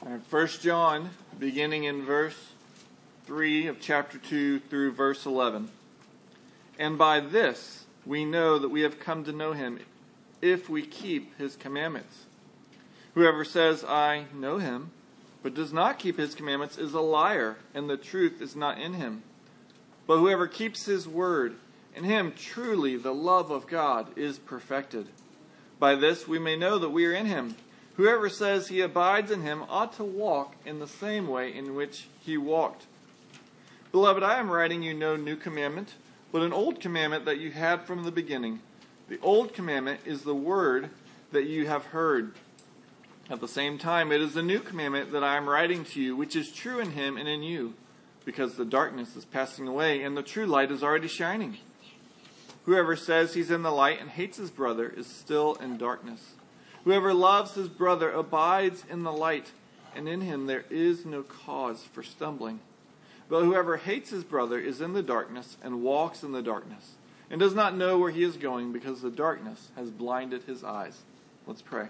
1 John, beginning in verse 3 of chapter 2 through verse 11. And by this we know that we have come to know him, if we keep his commandments. Whoever says, I know him, but does not keep his commandments is a liar, and the truth is not in him. But whoever keeps his word, in him truly the love of God is perfected. By this we may know that we are in him. Whoever says he abides in him ought to walk in the same way in which he walked. Beloved, I am writing you no new commandment, but an old commandment that you had from the beginning. The old commandment is the word that you have heard. At the same time, it is the new commandment that I am writing to you, which is true in him and in you, because the darkness is passing away and the true light is already shining. Whoever says he's in the light and hates his brother is still in darkness. Whoever loves his brother abides in the light, and in him there is no cause for stumbling. But whoever hates his brother is in the darkness and walks in the darkness, and does not know where he is going because the darkness has blinded his eyes. Let's pray.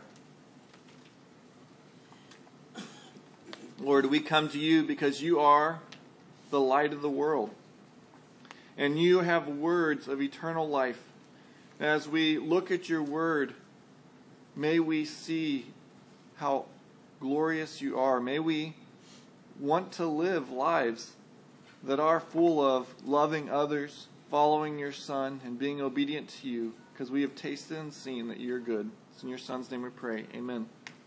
Lord, we come to you because you are the light of the world, and you have words of eternal life. As we look at your word, may we see how glorious you are. May we want to live lives that are full of loving others, following your Son, and being obedient to you, because we have tasted and seen that you're good. It's in your Son's name we pray. Amen.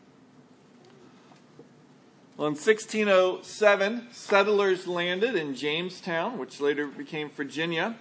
Well, in 1607, settlers landed in Jamestown, which later became Virginia.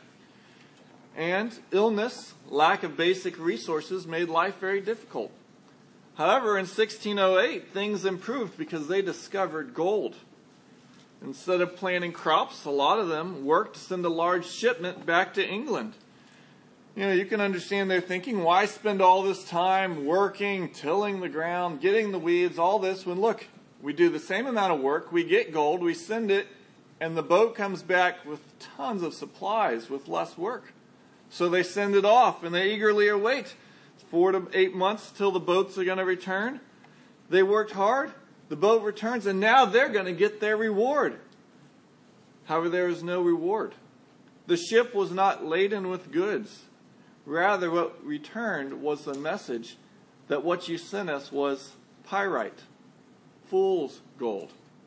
And illness, lack of basic resources, made life very difficult. However, in 1608, things improved because they discovered gold. Instead of planting crops, a lot of them worked to send a large shipment back to England. You can understand their thinking, why spend all this time working, tilling the ground, getting the weeds, all this, when look, we do the same amount of work, we get gold, we send it, and the boat comes back with tons of supplies with less work. So they send it off, and they eagerly await. 4 to 8 months till the boats are going to return. They worked hard, the boat returns, and now they're going to get their reward. However, there is no reward. The ship was not laden with goods. Rather, what returned was the message that what you sent us was pyrite, fool's gold.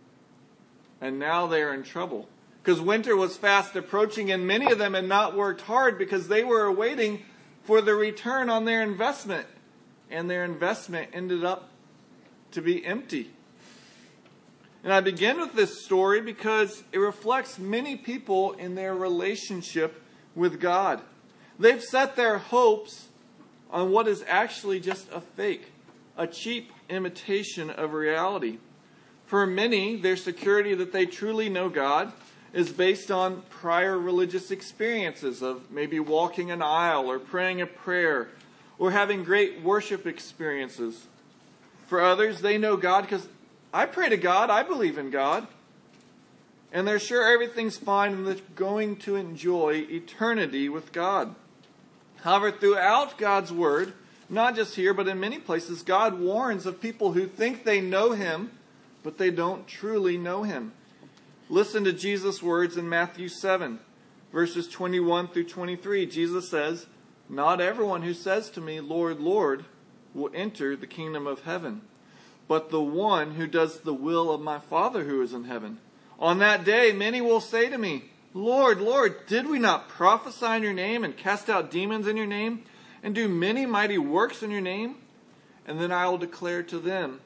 And now they are in trouble, because winter was fast approaching, and many of them had not worked hard because they were awaiting for the return on their investment. And their investment ended up to be empty. And I begin with this story because it reflects many people in their relationship with God. They've set their hopes on what is actually just a fake, a cheap imitation of reality. For many, their security that they truly know God is based on prior religious experiences of maybe walking an aisle or praying a prayer or having great worship experiences. For others, they know God because I pray to God, I believe in God. And they're sure everything's fine and they're going to enjoy eternity with God. However, throughout God's Word, not just here but in many places, God warns of people who think they know Him, but they don't truly know Him. Listen to Jesus' words in Matthew 7, verses 21 through 23. Jesus says, not everyone who says to me, Lord, Lord, will enter the kingdom of heaven, but the one who does the will of my Father who is in heaven. On that day, many will say to me, Lord, Lord, did we not prophesy in your name and cast out demons in your name and do many mighty works in your name? And then I will declare to them,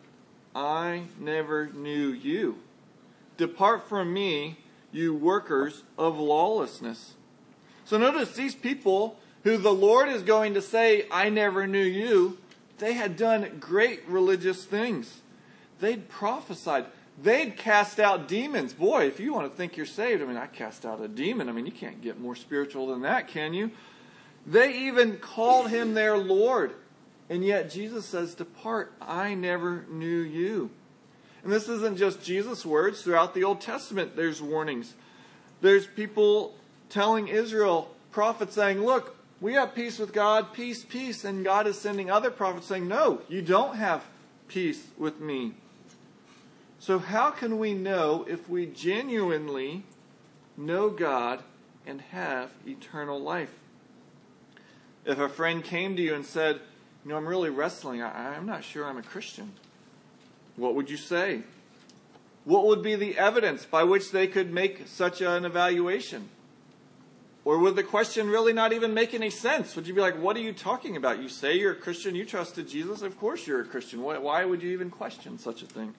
I never knew you. Depart from me, you workers of lawlessness. So notice these people who the Lord is going to say, I never knew you, they had done great religious things. They'd prophesied. They'd cast out demons. Boy, if you want to think you're saved, I cast out a demon. You can't get more spiritual than that, can you? They even called him their Lord. And yet Jesus says, depart, I never knew you. And this isn't just Jesus' words. Throughout the Old Testament, there's warnings. There's people telling Israel, prophets saying, look, we have peace with God, peace, peace. And God is sending other prophets saying, no, you don't have peace with me. So how can we know if we genuinely know God and have eternal life? If a friend came to you and said, I'm really wrestling, I'm not sure I'm a Christian, what would you say? What would be the evidence by which they could make such an evaluation? Or would the question really not even make any sense? Would you be like, what are you talking about? You say you're a Christian, you trusted Jesus, of course you're a Christian. Why would you even question such a thing?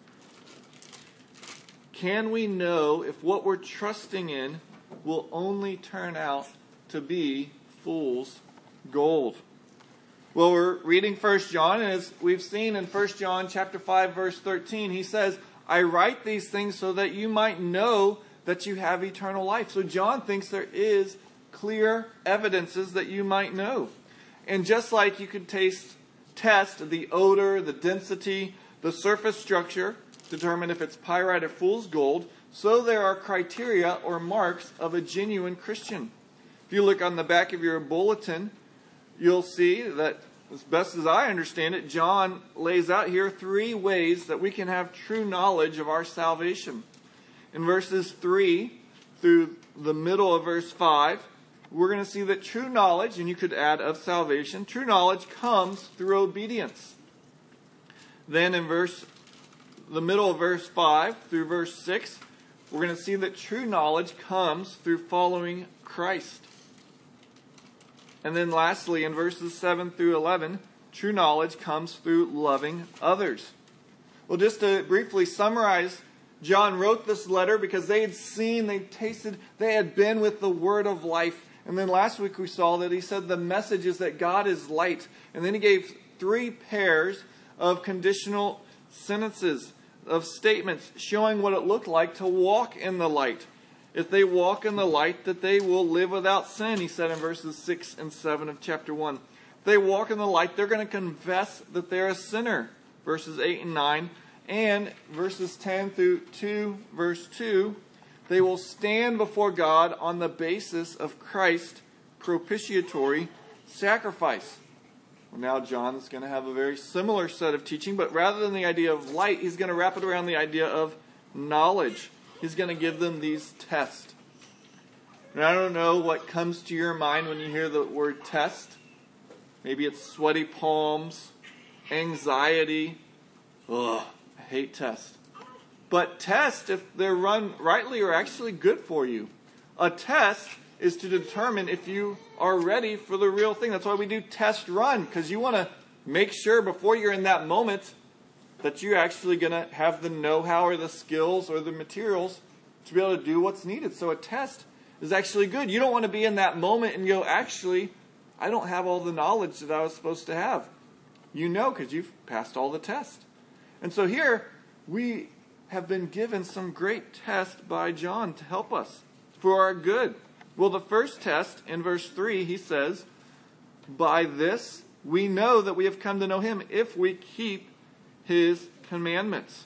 Can we know if what we're trusting in will only turn out to be fool's gold? Well, we're reading 1 John, and as we've seen in 1 John chapter 5, verse 13, he says, I write these things so that you might know that you have eternal life. So John thinks there is clear evidences that you might know. And just like you could test the odor, the density, the surface structure, determine if it's pyrite or fool's gold, so there are criteria or marks of a genuine Christian. If you look on the back of your bulletin, you'll see that, as best as I understand it, John lays out here 3 ways that we can have true knowledge of our salvation. In verses 3 through the middle of verse 5, we're going to see that true knowledge, and you could add of salvation, true knowledge comes through obedience. Then in the middle of verse 5 through verse 6, we're going to see that true knowledge comes through following Christ. And then lastly, in verses 7 through 11, true knowledge comes through loving others. Well, just to briefly summarize, John wrote this letter because they had seen, they tasted, they had been with the word of life. And then last week we saw that he said the message is that God is light. And then he gave 3 pairs of conditional sentences, of statements showing what it looked like to walk in the light. If they walk in the light, that they will live without sin, he said in verses 6 and 7 of chapter 1. If they walk in the light, they're going to confess that they're a sinner, verses 8 and 9. And verses 10 through 2, verse 2, they will stand before God on the basis of Christ's propitiatory sacrifice. Well, now John is going to have a very similar set of teaching, but rather than the idea of light, he's going to wrap it around the idea of knowledge. He's going to give them these tests. And I don't know what comes to your mind when you hear the word test. Maybe it's sweaty palms, anxiety. Ugh, I hate tests. But tests, if they're run rightly, are actually good for you. A test is to determine if you are ready for the real thing. That's why we do test run, because you want to make sure before you're in that moment that you're actually going to have the know-how or the skills or the materials to be able to do what's needed. So a test is actually good. You don't want to be in that moment and go, actually, I don't have all the knowledge that I was supposed to have. You know, because you've passed all the tests. And so here, we have been given some great tests by John to help us for our good. Well, the first test, in verse 3, he says, by this we know that we have come to know him if we keep his commandments.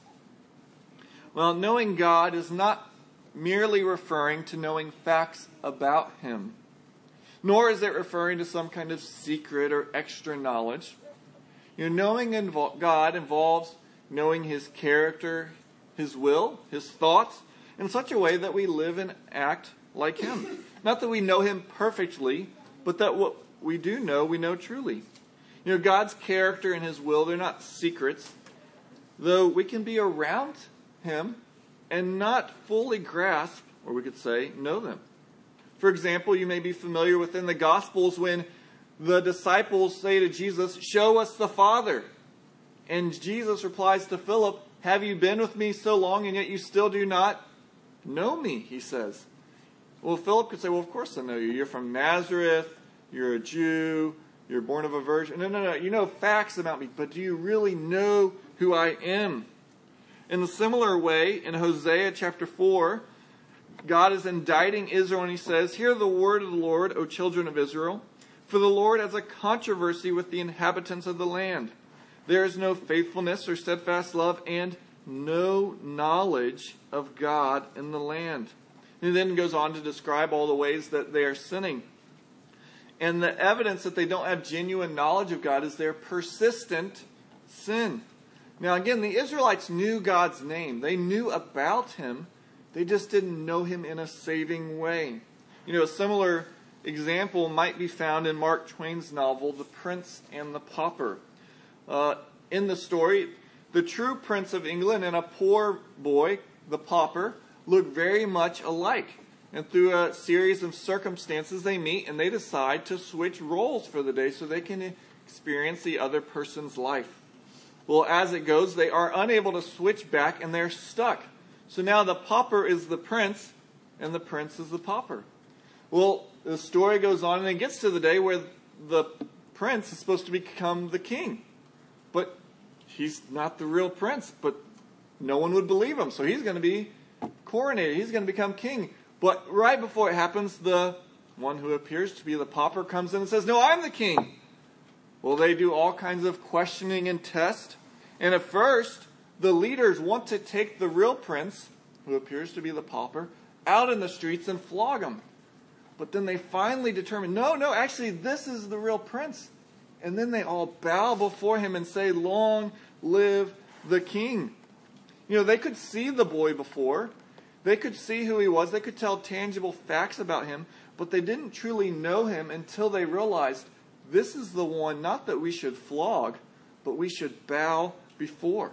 Well, knowing God is not merely referring to knowing facts about him, nor is it referring to some kind of secret or extra knowledge. Knowing God involves knowing his character, his will, his thoughts, in such a way that we live and act like him. Not that we know him perfectly, but that what we do know, we know truly. God's character and his will, they're not secrets, though we can be around him and not fully grasp, or we could say, know them. For example, you may be familiar within the Gospels when the disciples say to Jesus, show us the Father. And Jesus replies to Philip, have you been with me so long and yet you still do not know me, he says. Well, Philip could say, well, of course I know you. You're from Nazareth, you're a Jew, you're born of a virgin. No, you know facts about me, but do you really know who I am? In a similar way, in Hosea chapter 4, God is indicting Israel and he says, hear the word of the Lord, O children of Israel, for the Lord has a controversy with the inhabitants of the land. There is no faithfulness or steadfast love and no knowledge of God in the land. And he then goes on to describe all the ways that they are sinning. And the evidence that they don't have genuine knowledge of God is their persistent sin. Now again, the Israelites knew God's name. They knew about him. They just didn't know him in a saving way. A similar example might be found in Mark Twain's novel, The Prince and the Pauper. In the story, the true Prince of England and a poor boy, the pauper, look very much alike. And through a series of circumstances, they meet and they decide to switch roles for the day so they can experience the other person's life. Well, as it goes, they are unable to switch back and they're stuck. So now the pauper is the prince and the prince is the pauper. Well, the story goes on and it gets to the day where the prince is supposed to become the king. But he's not the real prince, but no one would believe him. So he's going to be coronated. He's going to become king. But right before it happens, the one who appears to be the pauper comes in and says, "No, I'm the king." Well, they do all kinds of questioning and test. And at first, the leaders want to take the real prince, who appears to be the pauper, out in the streets and flog him. But then they finally determine, no, actually, this is the real prince. And then they all bow before him and say, "Long live the king." They could see the boy before. They could see who he was. They could tell tangible facts about him. But they didn't truly know him until they realized, this is the one, not that we should flog, but we should bow before.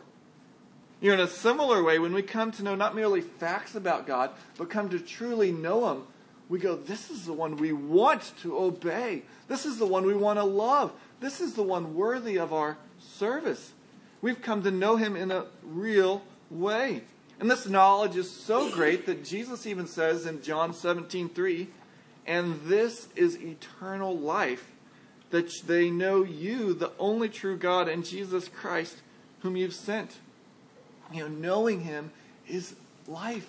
In a similar way, when we come to know not merely facts about God, but come to truly know him, we go, this is the one we want to obey. This is the one we want to love. This is the one worthy of our service. We've come to know him in a real way. And this knowledge is so great that Jesus even says in John 17:3, "And this is eternal life, that they know you, the only true God, and Jesus Christ, whom you've sent." Knowing him is life.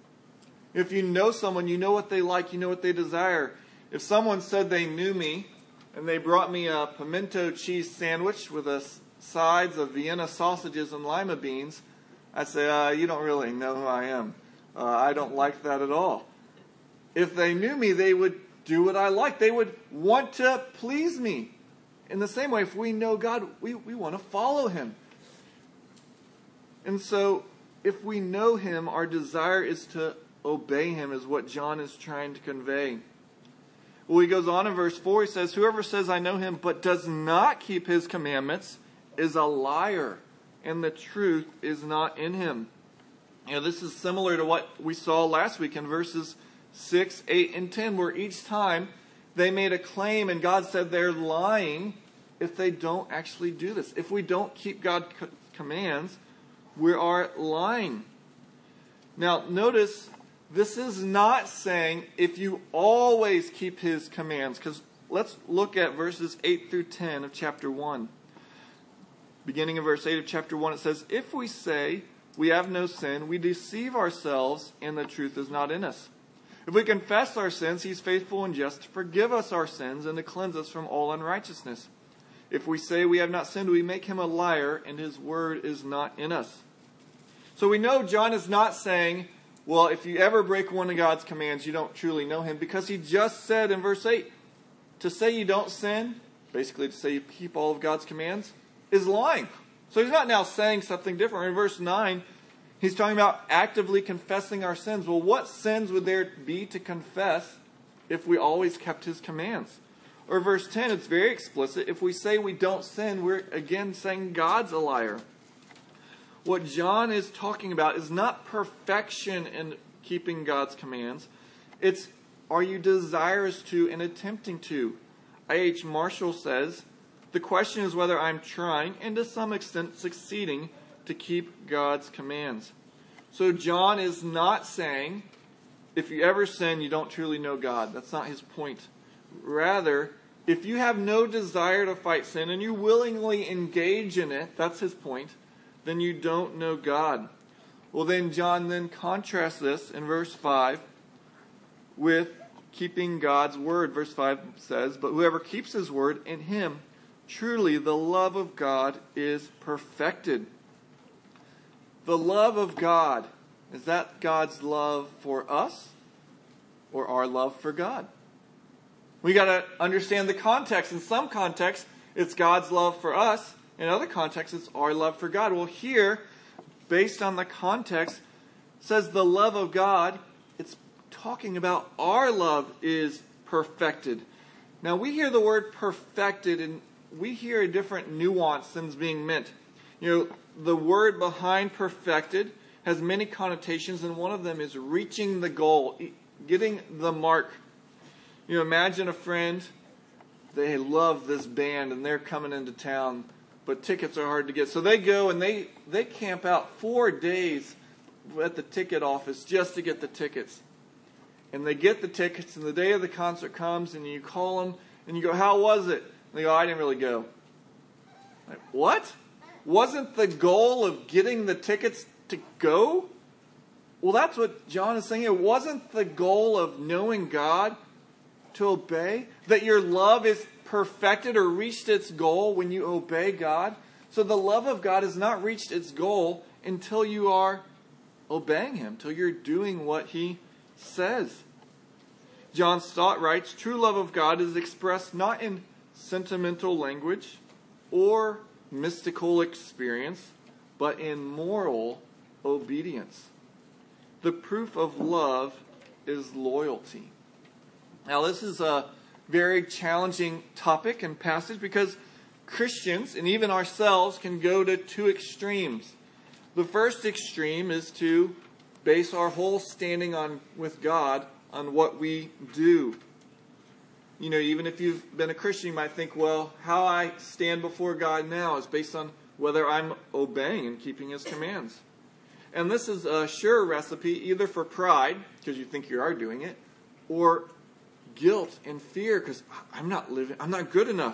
If you know someone, you know what they like, you know what they desire. If someone said they knew me, and they brought me a pimento cheese sandwich with sides of Vienna sausages and lima beans, I'd say, you don't really know who I am. I don't like that at all. If they knew me, they would do what I like. They would want to please me. In the same way, if we know God, we want to follow him. And so, if we know him, our desire is to obey him, is what John is trying to convey. Well, he goes on in verse 4, he says, "Whoever says I know him, but does not keep his commandments, is a liar, and the truth is not in him." This is similar to what we saw last week in verses 6, 8, and 10, where each time they made a claim and God said they're lying if they don't actually do this. If we don't keep God's commands, we are lying. Now, notice, this is not saying if you always keep his commands, because let's look at verses 8 through 10 of chapter 1. Beginning in verse 8 of chapter 1, it says, "If we say we have no sin, we deceive ourselves, and the truth is not in us. If we confess our sins, he's faithful and just to forgive us our sins and to cleanse us from all unrighteousness. If we say we have not sinned, we make him a liar, and his word is not in us." So we know John is not saying, well, if you ever break one of God's commands, you don't truly know him, because he just said in verse 8, to say you don't sin, basically to say you keep all of God's commands, is lying. So he's not now saying something different. In verse 9, he's talking about actively confessing our sins. Well, what sins would there be to confess if we always kept his commands? Or verse 10, it's very explicit. If we say we don't sin, we're again saying God's a liar. What John is talking about is not perfection in keeping God's commands. It's, are you desirous to and attempting to? I.H. Marshall says, the question is whether I'm trying and to some extent succeeding to keep God's commands. So John is not saying, if you ever sin, you don't truly know God. That's not his point. Rather, if you have no desire to fight sin and you willingly engage in it, that's his point, then you don't know God. Well, then John then contrasts this in verse 5 with keeping God's word. Verse 5 says, "But whoever keeps his word, in him truly the love of God is perfected." The love of God, is that God's love for us or our love for God? We got to understand the context. In some contexts, it's God's love for us. In other contexts, it's our love for God. Well, here, based on the context, it says the love of God, it's talking about our love is perfected. Now, we hear the word perfected, and we hear a different nuance than is being meant. The word behind perfected has many connotations, and one of them is reaching the goal, getting the mark. Imagine a friend, they love this band, and they're coming into town, but tickets are hard to get. So they go and they camp out 4 days at the ticket office just to get the tickets. And they get the tickets, and the day of the concert comes, and you call them, and you go, "How was it?" And they go, "I didn't really go." Like, what? Wasn't the goal of getting the tickets to go? Well, that's what John is saying. It wasn't the goal of knowing God to obey, that your love is perfected or reached its goal when you obey God. So the love of God has not reached its goal until you are obeying Him, until you're doing what He says. John Stott writes, "True love of God is expressed not in sentimental language or mystical experience, but in moral obedience. The proof of love is loyalty." Now, this is a very challenging topic and passage because Christians, and even ourselves, can go to two extremes. The first extreme is to base our whole standing with God on what we do. Even if you've been a Christian, you might think, well, how I stand before God now is based on whether I'm obeying and keeping His commands. And this is a sure recipe either for pride, because you think you are doing it, or guilt and fear, because I'm not good enough.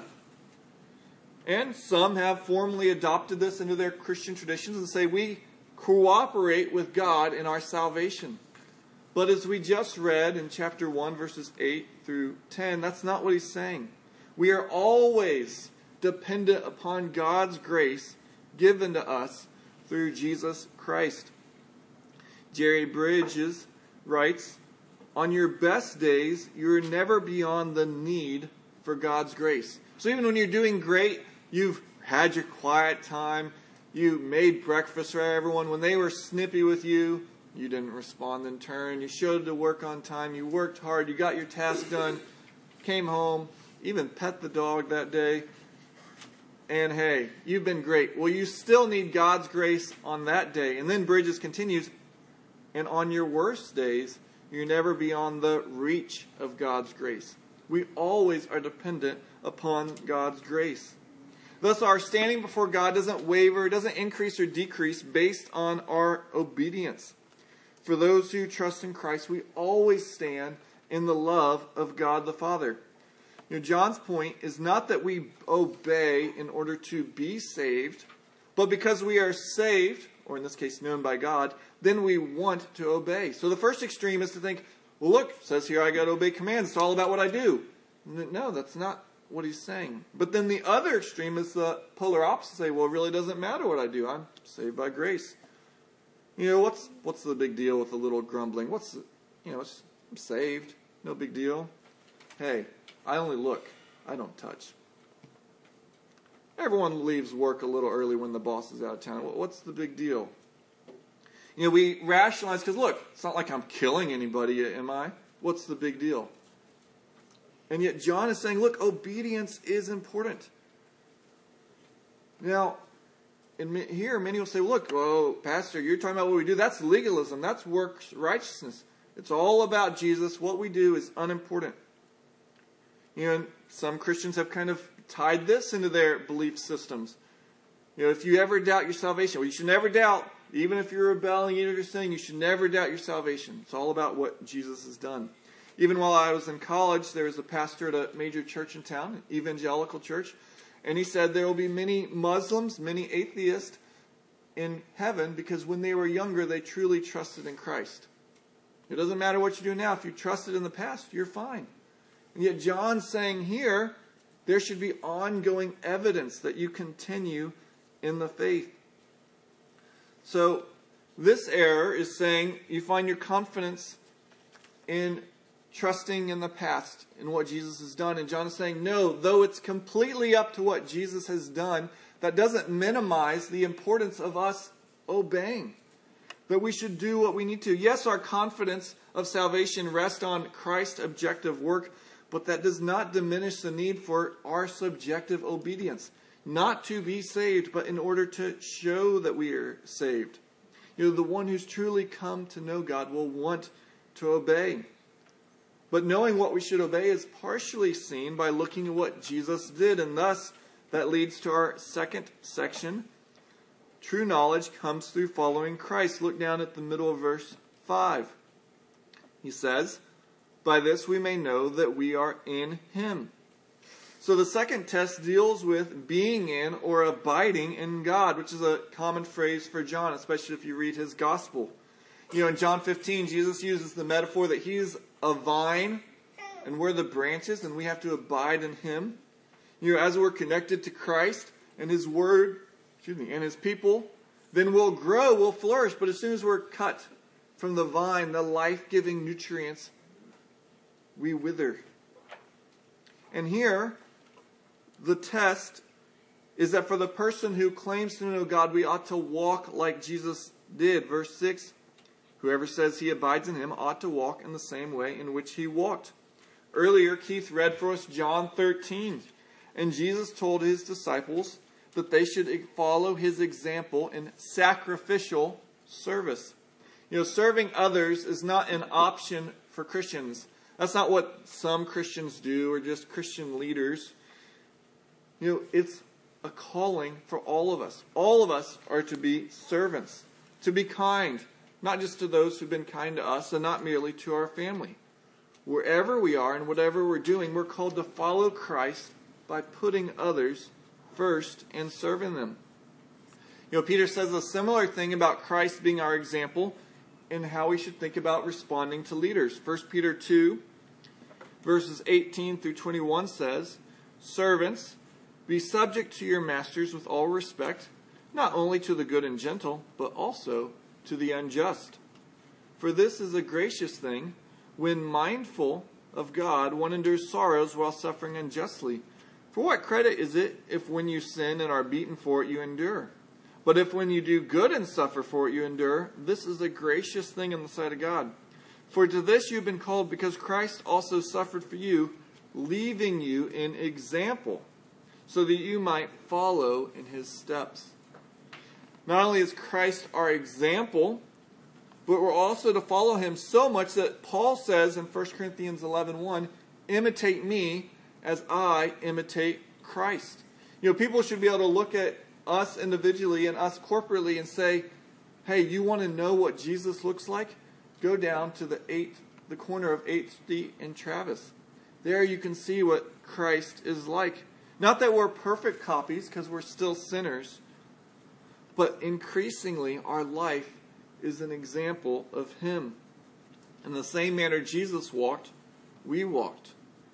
And some have formally adopted this into their Christian traditions and say we cooperate with God in our salvation. But as we just read in chapter 1, verses 8 through 10, that's not what he's saying. We are always dependent upon God's grace given to us through Jesus Christ. Jerry Bridges writes, "On your best days, you're never beyond the need for God's grace." So even when you're doing great, you've had your quiet time, you made breakfast for everyone. When they were snippy with you, you didn't respond in turn. You showed to work on time. You worked hard. You got your task done. Came home. Even pet the dog that day. And hey, you've been great. Well, you still need God's grace on that day. And then Bridges continues, "And on your worst days, you're never beyond the reach of God's grace." We always are dependent upon God's grace. Thus, our standing before God doesn't waver, doesn't increase or decrease based on our obedience. For those who trust in Christ, we always stand in the love of God the Father. John's point is not that we obey in order to be saved, but because we are saved, or in this case known by God, then we want to obey. So the first extreme is to think, well, look, it says here I got to obey commands. It's all about what I do. No, that's not what he's saying. But then the other extreme is the polar opposite. Say, well, it really doesn't matter what I do. I'm saved by grace. What's the big deal with a little grumbling? I'm saved. No big deal. Hey, I only look. I don't touch. Everyone leaves work a little early when the boss is out of town. What's the big deal? We rationalize because, look, it's not like I'm killing anybody, am I? What's the big deal? And yet John is saying, look, obedience is important. Now, here many will say, look, oh, Pastor, you're talking about what we do. That's legalism. That's works righteousness. It's all about Jesus. What we do is unimportant. And some Christians have kind of tied this into their belief systems. If you ever doubt your salvation, well, you should never doubt. Even if you're rebelling, even if you're sinning, you should never doubt your salvation. It's all about what Jesus has done. Even while I was in college, there was a pastor at a major church in town, an evangelical church, and he said there will be many Muslims, many atheists in heaven because when they were younger, they truly trusted in Christ. It doesn't matter what you do now. If you trusted in the past, you're fine. And yet John's saying here, there should be ongoing evidence that you continue in the faith. So this error is saying you find your confidence in trusting in the past, in what Jesus has done. And John is saying, no, though it's completely up to what Jesus has done, that doesn't minimize the importance of us obeying. That we should do what we need to. Yes, our confidence of salvation rests on Christ's objective work, but that does not diminish the need for our subjective obedience. Not to be saved, but in order to show that we are saved. The one who's truly come to know God will want to obey. But knowing what we should obey is partially seen by looking at what Jesus did, and thus that leads to our second section. True knowledge comes through following Christ. Look down at the middle of verse 5. He says, "By this we may know that we are in Him." So the second test deals with being in or abiding in God, which is a common phrase for John, especially if you read his gospel. In John 15, Jesus uses the metaphor that He's a vine and we're the branches, and we have to abide in Him. As we're connected to Christ and His Word, and His people, then we'll grow, we'll flourish. But as soon as we're cut from the vine, the life-giving nutrients, we wither. And here, the test is that for the person who claims to know God, we ought to walk like Jesus did. Verse 6, "Whoever says he abides in Him ought to walk in the same way in which He walked." Earlier, Keith read for us John 13. And Jesus told His disciples that they should follow His example in sacrificial service. Serving others is not an option for Christians. That's not what some Christians do or just Christian leaders. It's a calling for all of us. All of us are to be servants, to be kind, not just to those who've been kind to us and not merely to our family. Wherever we are and whatever we're doing, we're called to follow Christ by putting others first and serving them. Peter says a similar thing about Christ being our example in how we should think about responding to leaders. 1 Peter 2, verses 18 through 21 says, "Servants, be subject to your masters with all respect, not only to the good and gentle, but also to the unjust. For this is a gracious thing, when mindful of God, one endures sorrows while suffering unjustly. For what credit is it if when you sin and are beaten for it you endure? But if when you do good and suffer for it you endure, this is a gracious thing in the sight of God. For to this you have been called, because Christ also suffered for you, leaving you an example, so that you might follow in His steps." Not only is Christ our example, but we're also to follow Him so much that Paul says in 1 Corinthians 11:1, "Imitate me as I imitate Christ." People should be able to look at us individually and us corporately and say, "Hey, you want to know what Jesus looks like? Go down to the corner of 8th Street in Travis. There you can see what Christ is like." Not that we're perfect copies, because we're still sinners, but increasingly our life is an example of Him. In the same manner Jesus walked, we walked.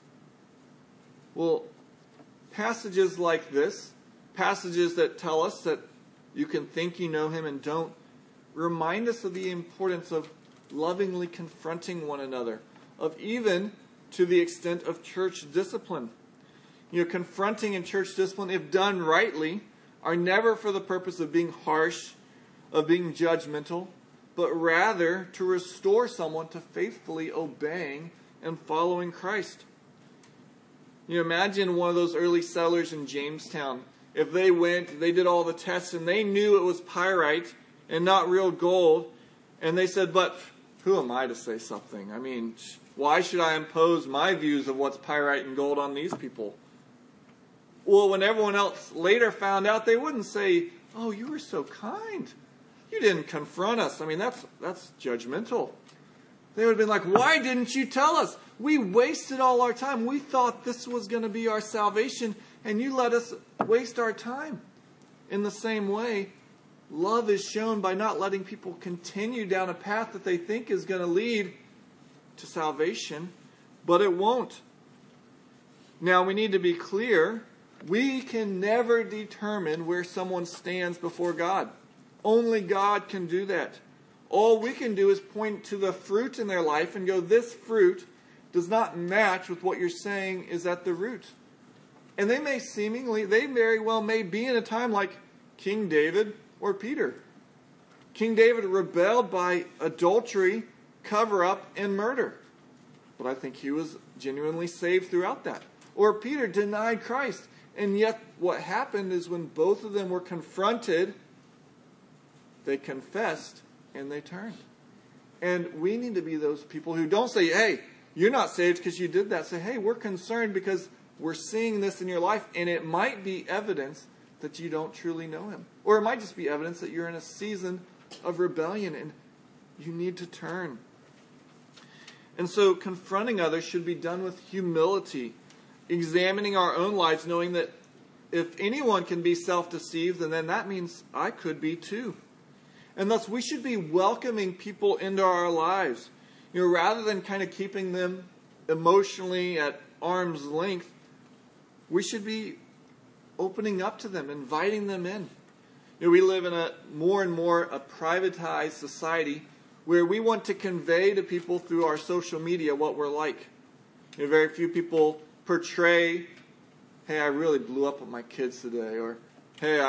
Well, passages like this, passages that tell us that you can think you know Him and don't, remind us of the importance of lovingly confronting one another, of even to the extent of church discipline. Confronting in church discipline, if done rightly, are never for the purpose of being harsh, of being judgmental, but rather to restore someone to faithfully obeying and following Christ. Imagine one of those early settlers in Jamestown. If they went, they did all the tests, and they knew it was pyrite and not real gold, and they said, "But who am I to say something? I mean, why should I impose my views of what's pyrite and gold on these people?" Well, when everyone else later found out, they wouldn't say, "Oh, you were so kind. You didn't confront us." I mean, that's judgmental. They would have been like, "Why didn't you tell us? We wasted all our time. We thought this was going to be our salvation, and you let us waste our time." In the same way, love is shown by not letting people continue down a path that they think is going to lead to salvation, but it won't. Now, we need to be clear. We can never determine where someone stands before God. Only God can do that. All we can do is point to the fruit in their life and go, "This fruit does not match with what you're saying is at the root." And they very well may be in a time like King David or Peter. King David rebelled by adultery, cover-up, and murder. But I think he was genuinely saved throughout that. Or Peter denied Christ. And yet what happened is when both of them were confronted, they confessed and they turned. And we need to be those people who don't say, hey, you're not saved because you did that. Say, hey, we're concerned because we're seeing this in your life, and it might be evidence that you don't truly know him. Or it might just be evidence that you're in a season of rebellion and you need to turn. And so confronting others should be done with humility, examining our own lives, knowing that if anyone can be self-deceived, then that means I could be too. And thus we should be welcoming people into our lives. Rather than kind of keeping them emotionally at arm's length, we should be opening up to them, inviting them in. We live in a more and more a privatized society where we want to convey to people through our social media what we're like. Very few people portray, hey, I really blew up with my kids today, or hey,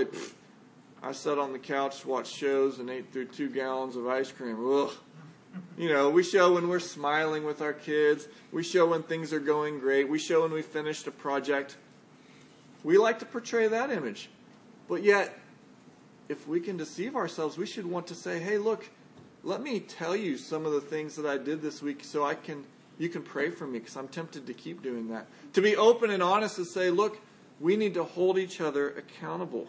I sat on the couch, watched shows, and ate through 2 gallons of ice cream. Ugh. We show when we're smiling with our kids. We show when things are going great. We show when we finished a project. We like to portray that image. But yet, if we can deceive ourselves, we should want to say, hey, look, let me tell you some of the things that I did this week so you can pray for me, because I'm tempted to keep doing that. To be open and honest and say, look, we need to hold each other accountable.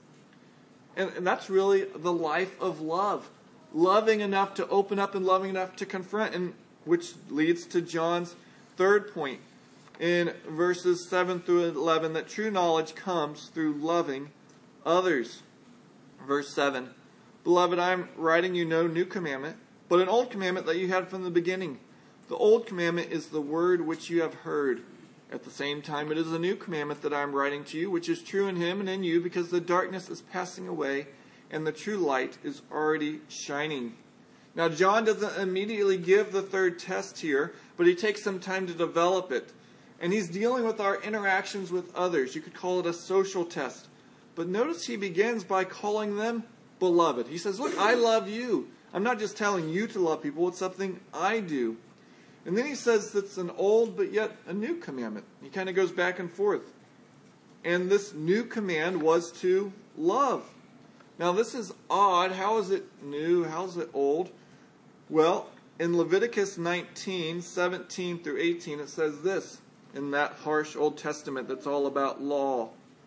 And that's really the life of love. Loving enough to open up and loving enough to confront, and which leads to John's third point in verses 7 through 11, that true knowledge comes through loving others. Verse 7, Beloved, I am writing you no new commandment, but an old commandment that you had from the beginning. The old commandment is the word which you have heard. At the same time, it is a new commandment that I am writing to you, which is true in him and in you, because the darkness is passing away, and the true light is already shining. Now, John doesn't immediately give the third test here, but he takes some time to develop it. And he's dealing with our interactions with others. You could call it a social test. But notice he begins by calling them beloved. He says, look, I love you. I'm not just telling you to love people. It's something I do. And then he says it's an old but yet a new commandment. He kind of goes back and forth. And this new command was to love. Now, this is odd. How is it new? How is it old? Well, in Leviticus 19, 17 through 18, it says this, in that harsh Old Testament that's all about law.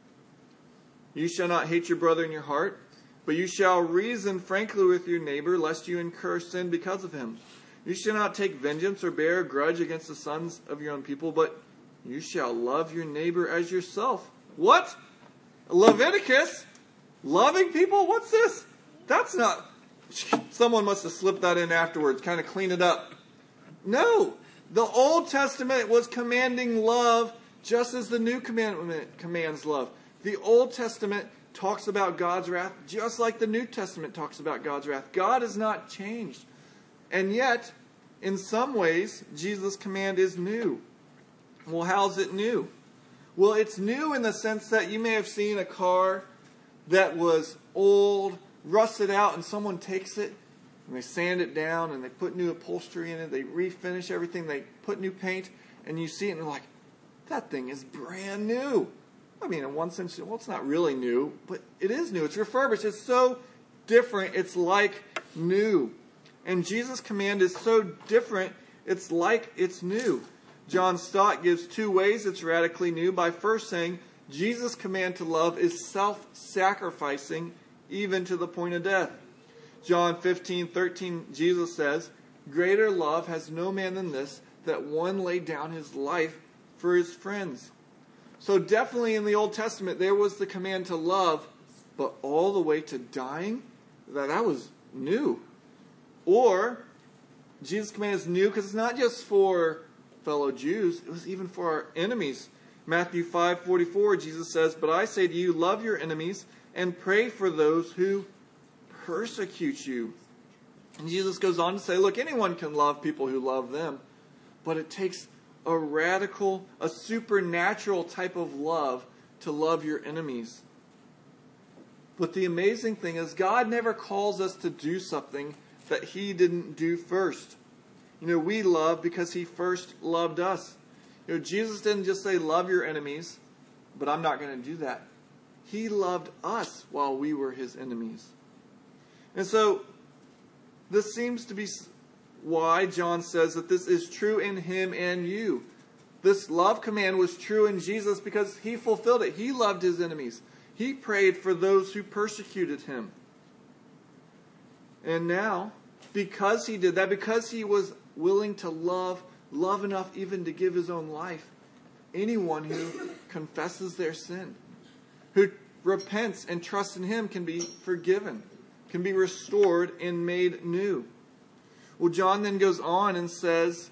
You shall not hate your brother in your heart, but you shall reason frankly with your neighbor, lest you incur sin because of him. You shall not take vengeance or bear a grudge against the sons of your own people, but you shall love your neighbor as yourself. What? Leviticus? Loving people? What's this? That's not... Someone must have slipped that in afterwards, kind of clean it up. No. The Old Testament was commanding love just as the New Commandment commands love. The Old Testament talks about God's wrath just like the New Testament talks about God's wrath. God has not changed. And yet, in some ways, Jesus' command is new. Well, how's it new? Well, it's new in the sense that you may have seen a car that was old, rusted out, and someone takes it and they sand it down and they put new upholstery in it, they refinish everything, they put new paint, and you see it and you're like, that thing is brand new. I mean, in one sense, well, it's not really new, but it is new. It's refurbished. It's so different. It's like new. And Jesus' command is so different, it's like it's new. John Stott gives 2 ways it's radically new by first saying, Jesus' command to love is self-sacrificing even to the point of death. John 15:13, Jesus says, Greater love has no man than this, that one lay down his life for his friends. So definitely in the Old Testament there was the command to love, but all the way to dying, that was new. Or Jesus' command is new because it's not just for fellow Jews, it was even for our enemies. Matthew 5:44, Jesus says, But I say to you, love your enemies and pray for those who persecute you. And Jesus goes on to say, look, anyone can love people who love them, but it takes a radical, a supernatural type of love to love your enemies. But the amazing thing is God never calls us to do something that He didn't do first. We love because He first loved us. Jesus didn't just say, love your enemies, but I'm not going to do that. He loved us while we were His enemies. And so, this seems to be why John says that this is true in Him and you. This love command was true in Jesus because He fulfilled it. He loved His enemies. He prayed for those who persecuted Him. And now, because He did that, because He was willing to love enough even to give His own life, anyone who confesses their sin, who repents and trusts in Him, can be forgiven, can be restored and made new. Well, John then goes on and says,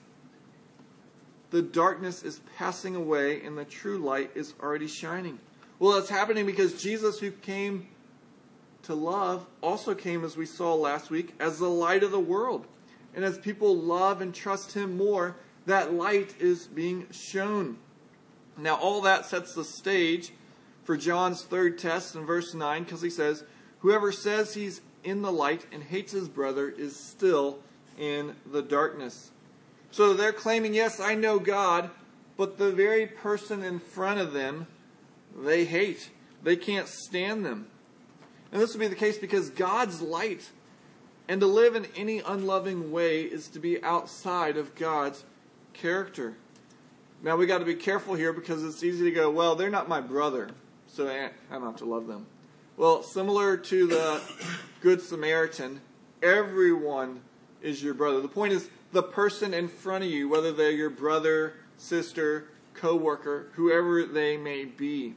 the darkness is passing away and the true light is already shining. Well, that's happening because Jesus, who came to love, also came, as we saw last week, as the light of the world. And as people love and trust Him more, that light is being shown. Now, all that sets the stage for John's third test in verse 9, because he says, whoever says he's in the light and hates his brother is still in the darkness. So they're claiming, yes, I know God, but the very person in front of them, they hate. They can't stand them. And this will be the case because God's light, and to live in any unloving way is to be outside of God's character. Now we got to be careful here because it's easy to go, well, they're not my brother, so I don't have to love them. Well, similar to the Good Samaritan, everyone is your brother. The point is the person in front of you, whether they're your brother, sister, co-worker, whoever they may be.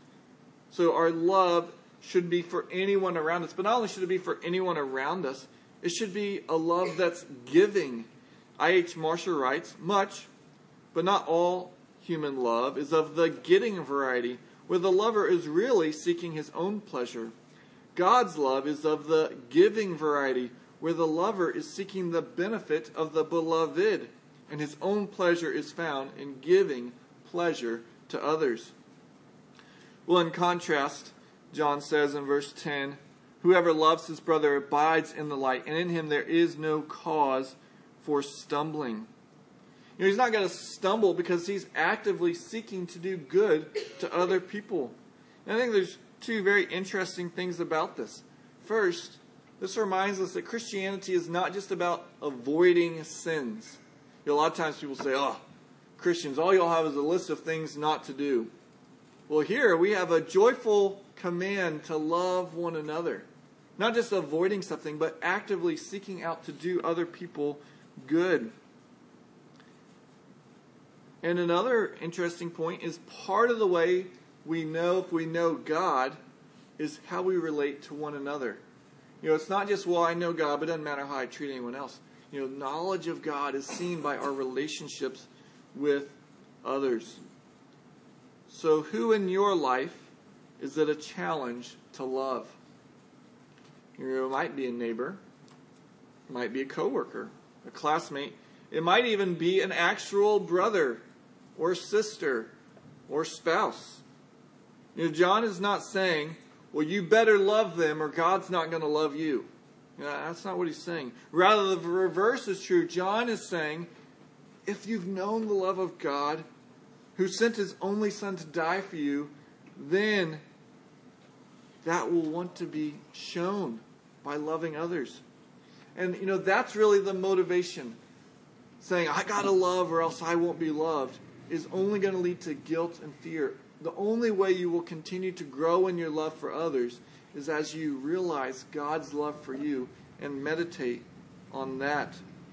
So our love should be for anyone around us. But not only should it be for anyone around us, it should be a love that's giving. I.H. Marshall writes, much, but not all human love is of the getting variety, where the lover is really seeking his own pleasure. God's love is of the giving variety, where the lover is seeking the benefit of the beloved, and his own pleasure is found in giving pleasure to others. Well, in contrast, John says in verse 10, whoever loves his brother abides in the light, and in him there is no cause for stumbling. He's not going to stumble because he's actively seeking to do good to other people. And I think there's two very interesting things about this. First, this reminds us that Christianity is not just about avoiding sins. A lot of times people say, Christians, all you'll have is a list of things not to do. Well, here we have a joyful command to love one another. Not just avoiding something, but actively seeking out to do other people good. And another interesting point is part of the way we know if we know God is how we relate to one another. It's not just, well, I know God, but it doesn't matter how I treat anyone else. Knowledge of God is seen by our relationships with others. So who in your life is it a challenge to love? It might be a neighbor. It might be a coworker, a classmate. It might even be an actual brother or sister or spouse. John is not saying, well, you better love them or God's not going to love you. That's not what he's saying. Rather, the reverse is true. John is saying, if you've known the love of God, who sent His only Son to die for you, then that will want to be shown by loving others. And, that's really the motivation. Saying, I got to love or else I won't be loved, is only going to lead to guilt and fear. The only way you will continue to grow in your love for others is as you realize God's love for you and meditate on that.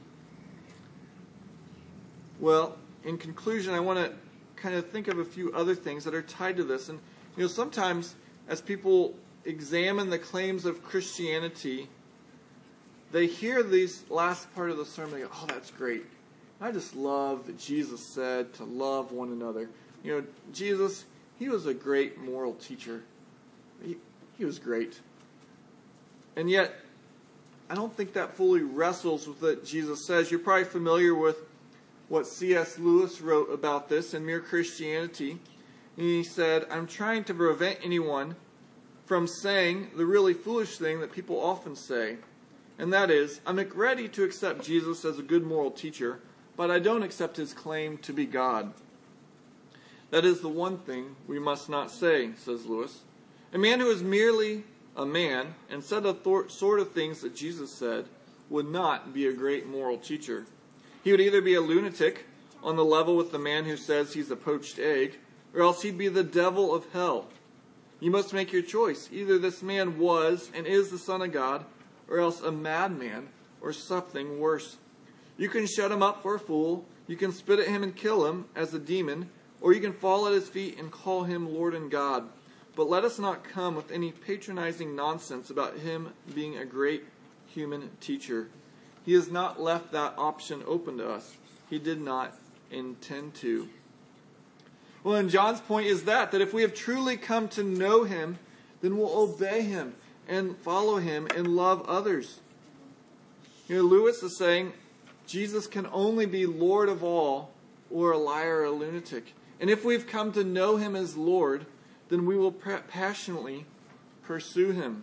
Well, in conclusion, I want to kind of think of a few other things that are tied to this. And, sometimes as people examine the claims of Christianity, they hear these last part of the sermon, they go, oh, that's great. I just love that Jesus said to love one another. Jesus, He was a great moral teacher. He was great. And yet, I don't think that fully wrestles with what Jesus says. You're probably familiar with what C.S. Lewis wrote about this in Mere Christianity. And he said, I'm trying to prevent anyone from saying the really foolish thing that people often say. And that is, I'm ready to accept Jesus as a good moral teacher, but I don't accept his claim to be God. That is the one thing we must not say, says Lewis. A man who is merely a man and said the sort of things that Jesus said would not be a great moral teacher. He would either be a lunatic on the level with the man who says he's a poached egg, or else he'd be the devil of hell. You must make your choice. Either this man was and is the Son of God, or else a madman, or something worse. You can shut him up for a fool, you can spit at him and kill him as a demon, or you can fall at his feet and call him Lord and God. But let us not come with any patronizing nonsense about him being a great human teacher. He has not left that option open to us. He did not intend to. Well, and John's point is that if we have truly come to know him, then we'll obey him and follow him and love others. Lewis is saying Jesus can only be Lord of all or a liar or a lunatic. And if we've come to know him as Lord, then we will passionately pursue him.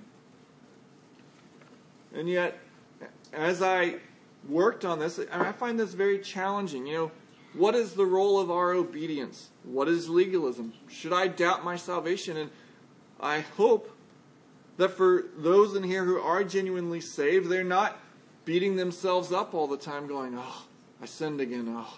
And yet, as I worked on this, I find this very challenging. What is the role of our obedience? What is legalism? Should I doubt my salvation? And I hope that for those in here who are genuinely saved, they're not beating themselves up all the time going, oh, I sinned again, oh.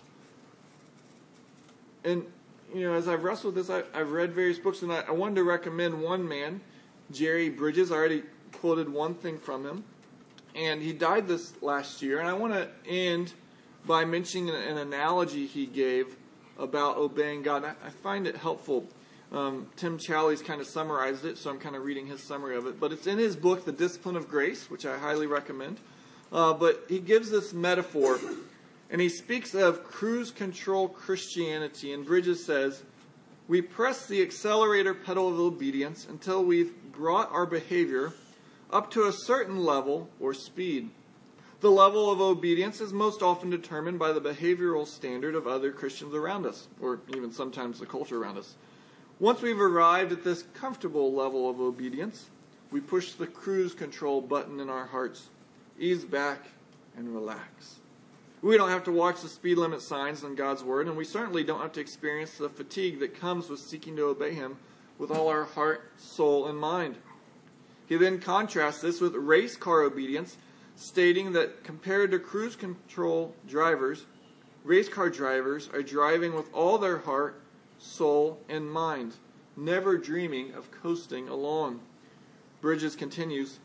And, as I've wrestled with this, I've read various books, and I wanted to recommend one man, Jerry Bridges. I already quoted one thing from him. And he died this last year. And I want to end by mentioning an analogy he gave about obeying God. I find it helpful. Tim Challies kind of summarized it, so I'm kind of reading his summary of it. But it's in his book, The Discipline of Grace, which I highly recommend. But he gives this metaphor, and he speaks of cruise control Christianity. And Bridges says, we press the accelerator pedal of obedience until we've brought our behavior up to a certain level or speed. The level of obedience is most often determined by the behavioral standard of other Christians around us, or even sometimes the culture around us. Once we've arrived at this comfortable level of obedience, we push the cruise control button in our hearts, ease back, and relax. We don't have to watch the speed limit signs in God's Word, and we certainly don't have to experience the fatigue that comes with seeking to obey Him with all our heart, soul, and mind. He then contrasts this with race car obedience, stating that compared to cruise control drivers, race car drivers are driving with all their heart, soul, and mind, never dreaming of coasting along. Bridges continues,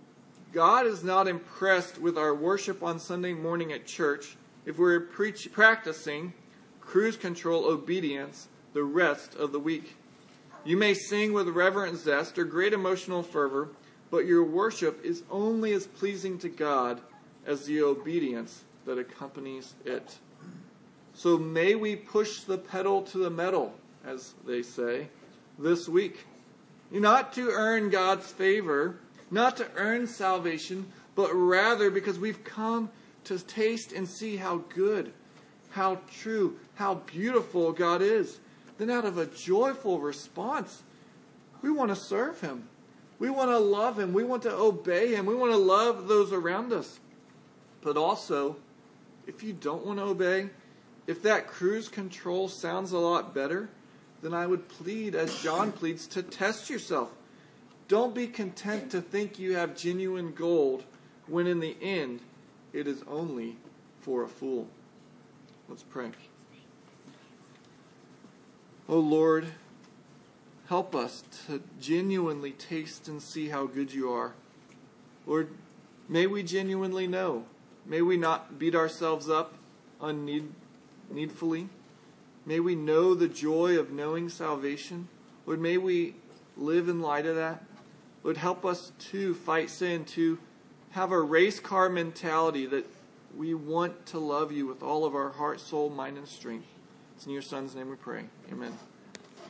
God is not impressed with our worship on Sunday morning at church if we're practicing cruise control obedience the rest of the week. You may sing with reverent zest or great emotional fervor, but your worship is only as pleasing to God as the obedience that accompanies it. So may we push the pedal to the metal, as they say, this week. Not to earn God's favor, not to earn salvation, but rather because we've come to taste and see how good, how true, how beautiful God is. Then out of a joyful response, we want to serve Him. We want to love Him. We want to obey Him. We want to love those around us. But also, if you don't want to obey, if that cruise control sounds a lot better, then I would plead, as John pleads, to test yourself. Don't be content to think you have genuine gold when in the end it is only for a fool. Let's pray. Oh Lord, help us to genuinely taste and see how good you are. Lord, may we genuinely know. May we not beat ourselves up needfully. May we know the joy of knowing salvation. Lord, may we live in light of that. Lord, help us to fight sin, to have a race car mentality that we want to love you with all of our heart, soul, mind, and strength. It's in your Son's name we pray. Amen.